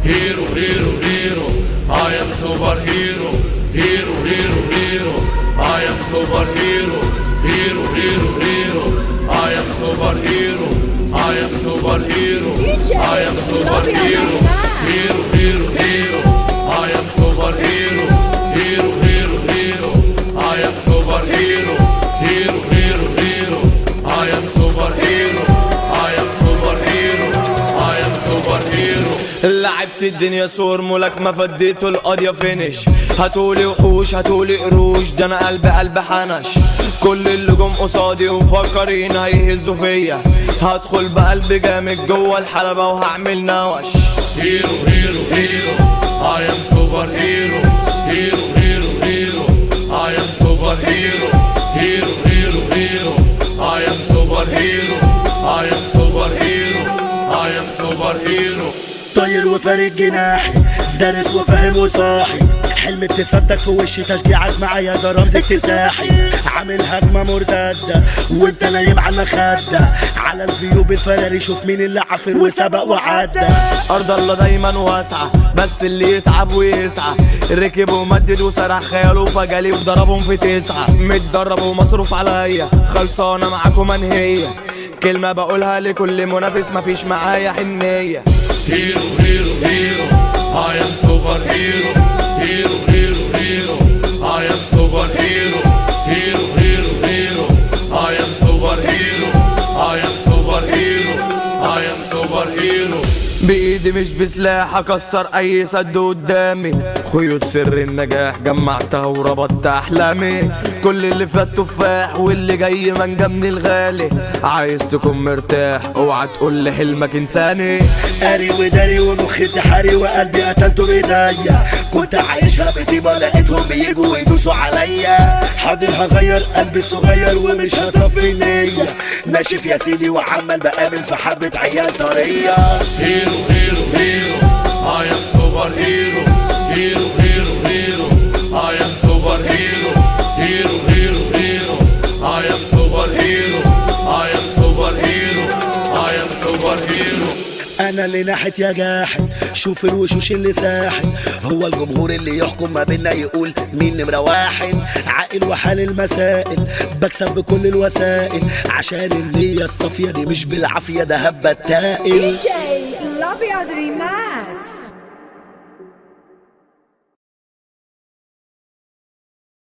hero, hero, hero. I am superhero, hero, hero, hero. I am superhero, hero, hero, hero. I am superhero, I am superhero, I am superhero, hero, hero, hero. I am superhero, hero, hero, hero. I am superhero, hero, hero, hero. I am superhero, I am superhero, I am superhero. لعبت الدنيا صور ملاكمة فديته القضية فينش. هاتولي وحوش هاتولي قروش، ده انا قلب حنش. كل اللي جم قصادي ومفكرين هيهزوا فيا، هدخل بقلب جامد جوه الحلبة وهعمل نوش. هيرو هيرو هيرو I am superhero, hero, hero, hero. I am superhero, hero, hero, hero. I am superhero, I am superhero, I am superhero. طاير وفارق جناحي، دارس وفاهم وصاحي. حلم ابتسامتك في وشي، تشجيعك معايا ده رمز اكتساحي. عامل هجمة مرتدة وانت نايم على المخدة، على الجيوب الفراري شوف مين اللي عافر وسبق وعدى. أرض الله دايما واسعة، بس اللي يتعب ويسعى. ركب ومدد وسرح خياله فجالي وضربهم في 9. متدرب ومصروف عليا، خلصانة معاكم منهية. كلمة بقولها لكل منافس مفيش معايا حنية. Hero, hero, hero. I am superhero, hero, hero, hero. I am superhero, hero, hero, hero. I am superhero, I am superhero, I am superhero. بإيدي مش بسلاح أكسر أي سد قدامي. خيوط سر النجاح جمعتها وربطت أحلامي. كل اللي فات تفاح واللي جاي منجا من الغالي. عايز تكون مرتاح اوعى تقول لي حلمك إنساني. قاري وداري ومخي انتحاري وقلبي قتلته بإيديا. كنت عايشها بطيبة لقيتهم بيجوا ويدوسوا عليا. حاضر هغير قلبي الصغير ومش هصفي النية. ناشف يا سيدي وعمال بقابل في حبة عيال طرية. Hero, hero, hero. I am superhero, hero, hero, hero. I am superhero, hero, hero, hero. I am superhero, I am superhero, I am superhero. انا اللي ناحت يا جاحد، شوف الوشوش اللي ساحل. هو الجمهور اللي يحكم ما بينا يقول مين نمرة واحد. عاقل وحال المسائل، بكسب بكل الوسائل. عشان النية الصافية دي مش بالعافية، ده هبة التائل. DJ الأبيض ريماكس.